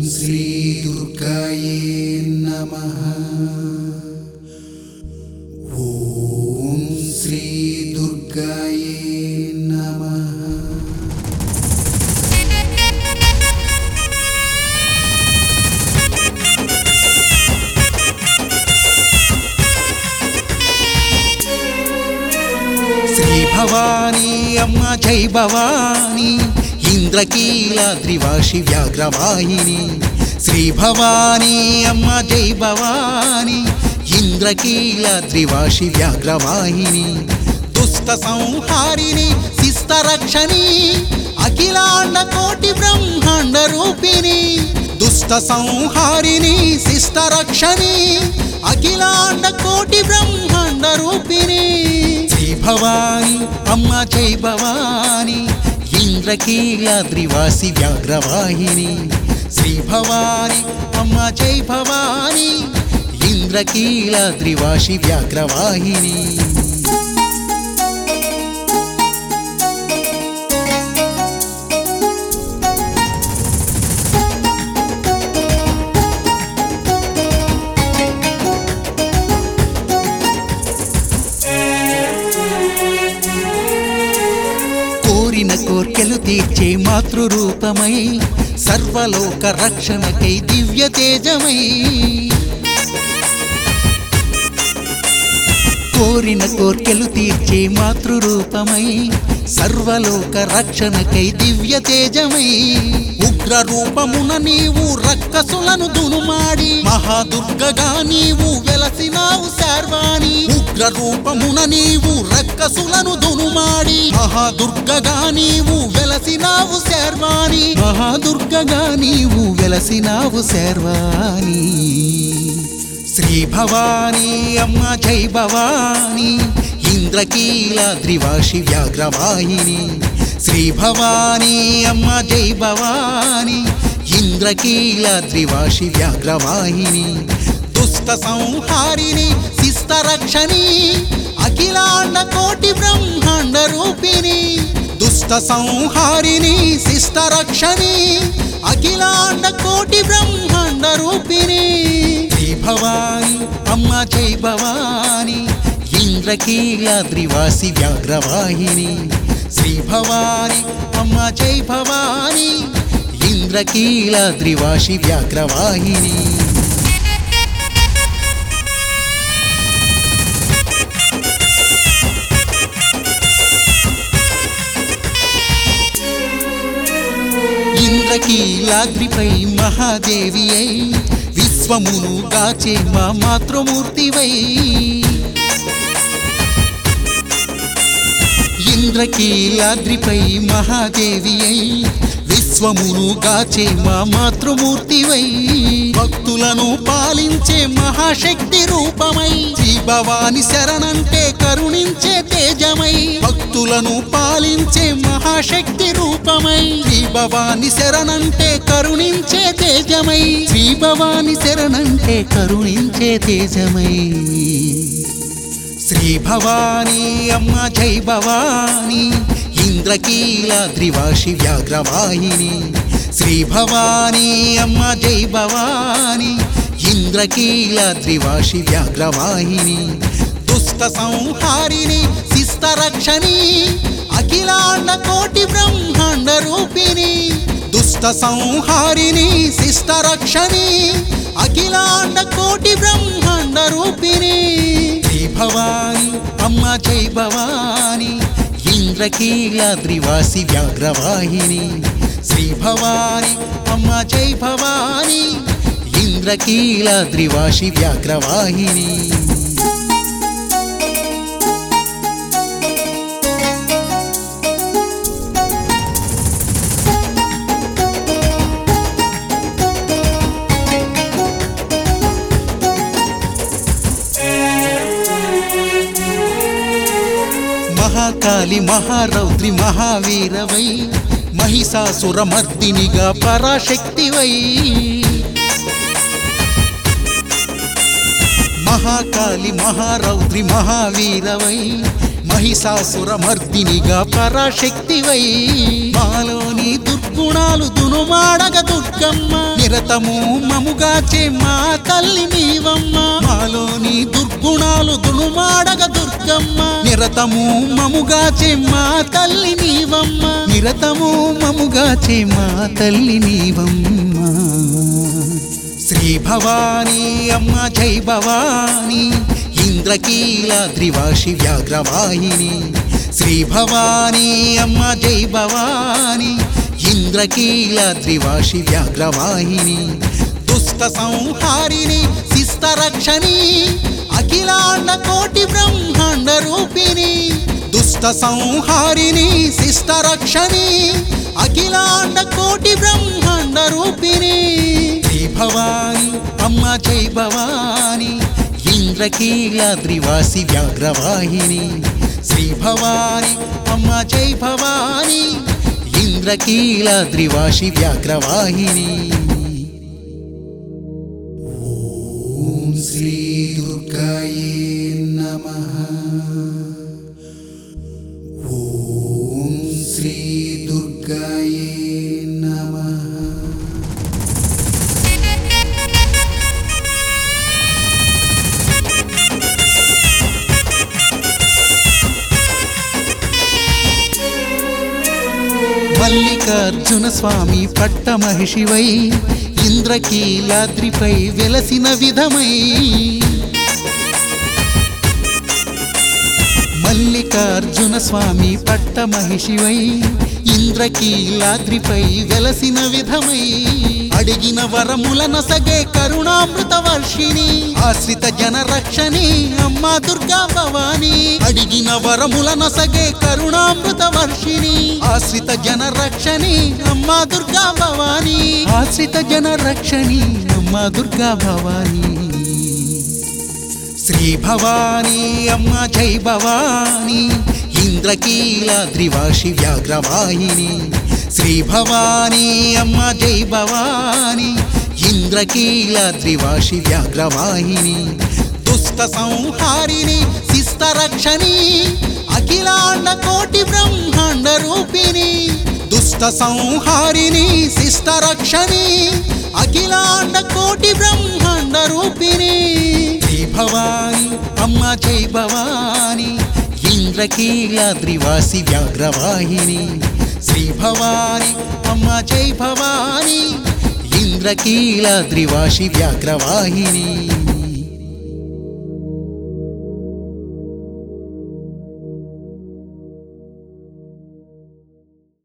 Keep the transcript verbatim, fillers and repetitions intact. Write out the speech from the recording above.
శ్రీ దుర్గాయే నమః. ఓం శ్రీ దుర్గాయే నమః. శ్రీ భవానీ అమ్మ జై భవానీ ఇంద్రకీలాద్రివాసి వ్యాఘ్రవాహిని. శ్రీ భవానీ అమ్మ జై భవానీ ఇంద్రకీలాద్రివాసి వ్యాఘ్రవాహిని. దుష్ట సంహారిణి శిష్ట రక్షణి అఖిలాండ కోటి బ్రహ్మాండ రూపిణి. దుష్ట సంహారిణి శిష్ట రక్షణి అఖిలాండ కోటి బ్రహ్మాండ రూపిణి. శ్రీ భవానీ అమ్మ జై భవానీ ఇంద్రకీలాద్రివాసి వ్యాఘ్రవాహిని. శ్రీ భవానీ అమ్మ జై భవానీ ఇంద్రకీలాద్రివాసి వ్యాఘ్రవాహిని. కోరిన కోర్కెలు తీర్చే మాతృరూపమై సర్వలోక రక్షణకై దివ్య తేజమై. కోరిన కోర్కెలు తీర్చే మాతృరూపమై సర్వలోక రక్షణకై దివ్య తేజమై. ఉగ్ర రూపమున నీవు రక్కసులను దునుమాడి మహాదుర్గగా నీవు వెలసినావు శర్వాణి. ఉగ్ర రూపమున నీవు రక్కసులను దునుమాడి మహాదుర్గగా నీవు వెలసినావు శర్వాణి. మహాదుర్గగా నీవు వెలసినావు శర్వాణి. శ్రీ భవానీ అమ్మ జై భవానీ ఇంద్రకీలాద్రివాసి వ్యాఘ్రవాహిని. శ్రీ భవానీ అమ్మ జై భవానీ ఇంద్రకీలాద్రివాసి వ్యాఘ్రవాహిని. దుష్ట సంహారిణి శిష్ట రక్షణి అఖిలాండ కోటి బ్రహ్మాండ రూపిణి. దుష్ట సంహారిణి శిష్ట రక్షణి అఖిలాండ కోటి బ్రహ్మాండ రూపిణి. శ్రీ భవానీ అమ్మ జై భవానీ ఇంద్రకీలాద్రివాసి వ్యాఘ్రవాహిని. శ్రీ భవానీ అమ్మ జై భవానీ ఇంద్రకీలాద్రివాసి వ్యాఘ్రవాహిని. ఇంద్రకీలాద్రిపై మహాదేవి అయి విశ్వమును గాచే మా మాతృమూర్తివై. ఇంద్రకీలాద్రిపై మహాదేవి అయి విశ్వమును గాచే మా మాతృమూర్తివై. భక్తులను పాలించే మహాశక్తి రూపమై శ్రీ భవాని శరణంటే కరుణించే తేజమై. భక్తులను పాలించే మహాశక్తి రూపమై శ్రీ భవాని శరణంటే కరుణించే తేజమై. శ్రీ భవాని శరణంటే కరుణించే తేజమై. శ్రీ భవానీ అమ్మ జై భవానీ ఇంద్రకీలాద్రివాసి వ్యాఘ్రవాహిని. శ్రీ భవానీ అమ్మ జై భవానీ ఇంద్రకీలాద్రివాసి వ్యాఘ్రవాహిని. దుష్ట సంహారిణి శిష్ట రక్షణి అఖిలాండ కోటి బ్రహ్మాండ రూపిణి. దుష్ట సంహారిణి శిష్ట రక్షణి అఖిలాండ కోటి బ్రహ్మాండ రూపిణి. శ్రీ భవానీ అమ్మ జై భవానీ ఇంద్రకీలాద్రివాసి వ్యాఘ్రవాహిని. శ్రీ భవానీ అమ్మ జై భవానీ ఇంద్రకీలాద్రివాసి వ్యాఘ్రవాహిని. మహాకాళి మహారౌద్రి మహావీరవై మహిషాసురమర్దినిగా పరాశక్తివై. మహాకాళి మహారౌద్రి మహావీరవై మహిషాసురమర్దినిగా పరాశక్తివై. మాలోని దుర్గుణాలు దునుమాడగ దుర్గమ్మ, నిరతము మముగాచే మా తల్లి నీవమ్మ మాలోని దుర్గుణాలు దునుమాడగ దుర్గమ్మ నిరతము మముగాచే మా తల్లి నీవమ్మ నిరతము మముగాచే మా తల్లి నీవమ్మ శ్రీ భవానీ అమ్మ జై భవానీ ఇంద్రకీలాద్రివాసి వ్యాఘ్రవాహిని శ్రీ భవానీ అమ్మ జై భవానీ ఇంద్రకీలాద్రివాసి వ్యాఘ్రవాహిని దుష్ట సంహారిణి శిష్ట రక్షణి అఖిలాండ కోటి బ్రహ్మాండ రూపిణి దుష్ట సంహారిణి శిష్ట రక్షణి అఖిలాండ కోటి బ్రహ్మాండ రూపిణి శ్రీ భవానీ అమ్మ జై భవానీ ఇంద్రకీలాద్రివాసి వ్యాఘ్రవాహిని శ్రీ భవానీ అమ్మ జై భవానీ ఇంద్రకీలాద్రివాసి వ్యాఘ్రవాహిని ఓం శ్రీ దుర్గాయే నమః ఓం శ్రీ దుర్గాయే నమః మల్లికార్జున స్వామి పట్ట మహిషివై ఇంద్రకీలాద్రిపై వెలసిన విధమై మల్లికార్జున స్వామి పట్ట మహిషివై ఇంద్రకీలాద్రిపై వెలసిన విధమై అడిగిన వరముల సగే కరుణామృత వర్షిణి ఆశ్రిత జన రక్షణి అమ్మా దుర్గా భవానీ అడిగిన వరముల సగే కరుణామృత వర్షిణి ఆశ్రిత జన రక్షణి అమ్మా దుర్గా భవానీ ఆశ్రిత జన రక్షణి అమ్మా దుర్గా భవానీ శ్రీ భవానీ అమ్మ జై భవానీ ఇంద్రకీలాద్రివాసి వ్యాఘ్రవాహిని శ్రీ భవానీ అమ్మ జై భవానీ ఇంద్రకీలాద్రివాసి వ్యాఘ్రవాహిని దుష్ట సంహారిణి శిష్ట రక్షణి అఖిలాండ కోటి బ్రహ్మాండ రూపిణి దుష్ట సంహారిణి శిష్ట రక్షణి అఖిలాండ కోటి బ్రహ్మాండ రూపిణి శ్రీ భవానీ అమ్మ జై భవానీ ఇంద్రకీలాద్రివాసి వ్యాఘ్రవాహిని శ్రీ భవానీ అమ్మ జై భవానీ ఇంద్రకీలాద్రివాసి వ్యాఘ్రవాహిని